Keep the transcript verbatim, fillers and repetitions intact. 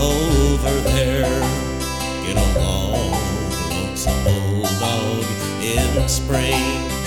over there. Get along, lonesome bulldog in spring.